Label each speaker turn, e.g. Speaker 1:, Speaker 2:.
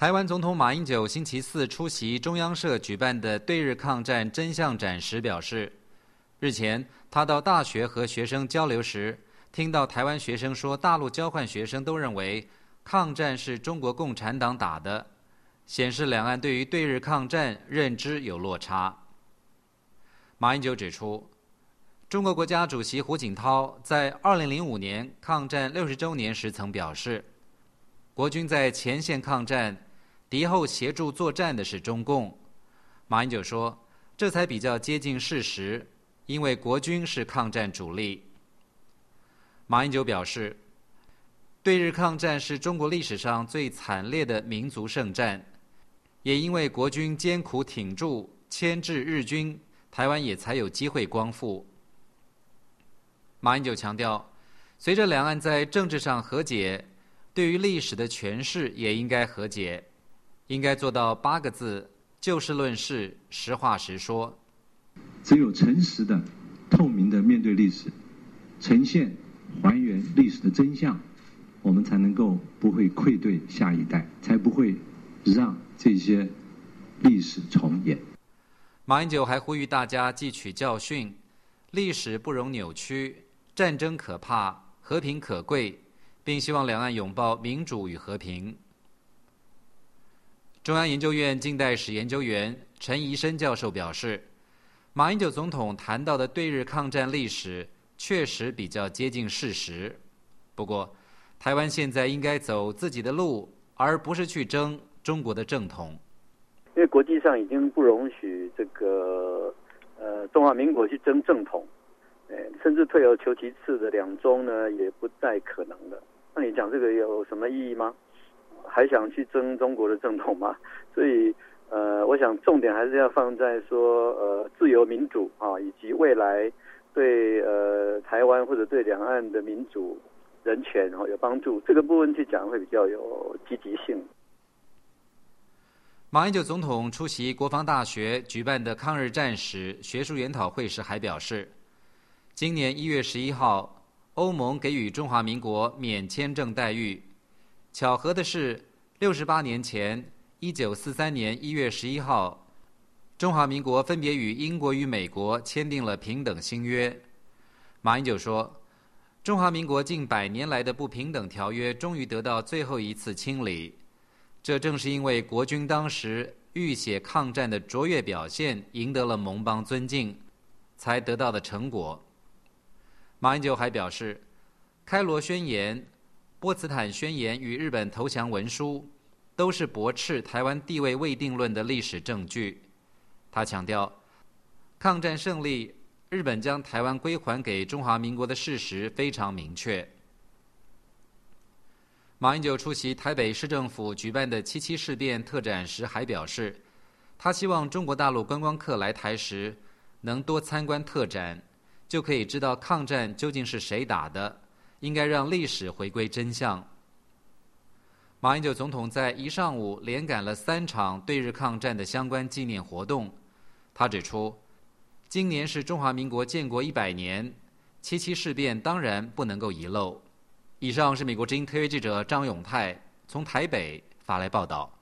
Speaker 1: 台湾总统马英九星期四出席中央社举办的对日抗战真相展时表示，日前他到大学和学生交流时，听到台湾学生说大陆交换学生都认为抗战是中国共产党打的，显示两岸对于对日抗战认知有落差。马英九指出，中国国家主席胡锦涛在2005年抗战60周年时曾表示，国军在前线抗战，敌后协助作战的是中共。马英九说，这才比较接近事实，因为国军是抗战主力。马英九表示，对日抗战是中国历史上最惨烈的民族圣战，也因为国军艰苦挺住，牵制日军，台湾也才有机会光复。马英九强调，随着两岸在政治上和解，对于历史的诠释也应该和解，应该做到8个字：就事论事，实话实说。
Speaker 2: 只有诚实的、透明的面对历史，呈现、还原历史的真相，我们才能够不会愧对下一代，才不会让这些历史重演。
Speaker 1: 马英九还呼吁大家汲取教训，历史不容扭曲，战争可怕，和平可贵，并希望两岸拥抱民主与和平。中央研究院近代史研究员陈宜生教授表示，马英九总统谈到的对日抗战历史确实比较接近事实，不过台湾现在应该走自己的路，而不是去争中国的正统。
Speaker 3: 因为国际上已经不容许这个中华民国去争正统，甚至退而求其次的两中呢，也不再可能了。那你讲这个有什么意义吗？还想去争中国的正统吗？所以我想重点还是要放在说自由民主啊，以及未来对台湾或者对两岸的民主人权有帮助，这个部分去讲会比较有积极性。
Speaker 1: 马英九总统出席国防大学举办的抗日战史学术研讨会时还表示，今年1月11号，欧盟给予中华民国免签证待遇。巧合的是，68年前，1943年1月11号，中华民国分别与英国与美国签订了平等新约。马英九说，中华民国近100年来的不平等条约终于得到最后一次清理，这正是因为国军当时浴血抗战的卓越表现赢得了盟邦尊敬，才得到的成果。马英九还表示，开罗宣言、波茨坦宣言与日本投降文书都是驳斥台湾地位未定论的历史证据。他强调，抗战胜利，日本将台湾归还给中华民国的事实非常明确。马英九出席台北市政府举办的7.7事变特展时还表示，他希望中国大陆观光客来台时能多参观特展，就可以知道抗战究竟是谁打的，应该让历史回归真相。马英九总统在一上午连赶了3场对日抗战的相关纪念活动。他指出，今年是中华民国建国100年，7.7事变当然不能够遗漏。以上是美国之音特约记者张永泰从台北发来报道。